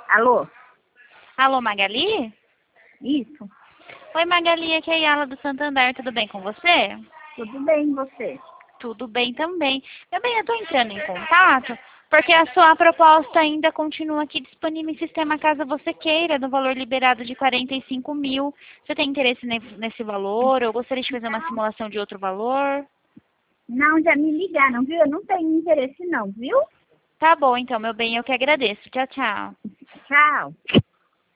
Alô? Alô, Magali? Isso? Oi, Magali, aqui é a Yala do Santander, tudo bem com você? Tudo bem, e você? Tudo bem também. Meu bem, eu estou entrando em contato porque a sua proposta ainda continua aqui disponível em sistema caso você queira, no valor liberado de 45 mil. Você tem interesse nesse valor ou gostaria de fazer uma simulação de outro valor? Não, já me ligaram, viu? Eu não tenho interesse não, viu? Tá bom, então, meu bem, eu que agradeço. Tchau, tchau. Tchau.